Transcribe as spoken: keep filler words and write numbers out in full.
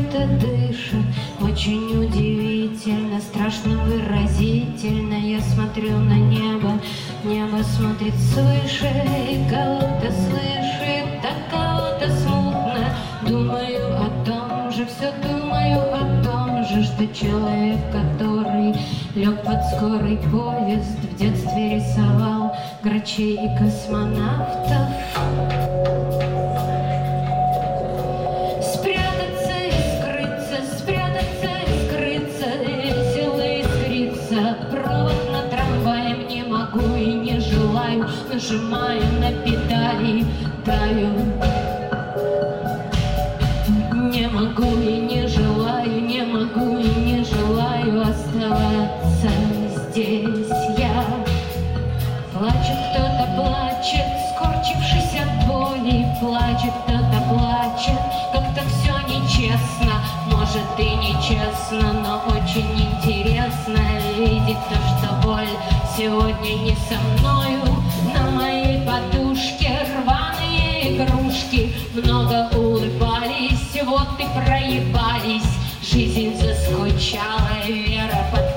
кто-то дышит. Очень удивительно, страшно выразительно. Я смотрю на небо, небо смотрит свыше, и кого-то слышит, а кого-то смутно. Думаю о том же, все думаю о том же, что человек, который лег под скорый поезд, в детстве рисовал грачей и космонавтов. Спрятаться и скрыться, спрятаться и скрыться, весело искриться. Провод на трамваем не могу и не желаю, нажимаю на педали, таю. Не могу и не желаю, не могу и не желаю оставаться здесь я. Плачет кто-то, плачет, скорчившись от боли. Плачет кто-то, плачет, как-то все нечестно. Может и нечестно, но очень интересно видеть то, что боль сегодня не со мною. На моей подушке рваные игрушки много улыбались, вот и проебались. Жизнь заскучала, вера под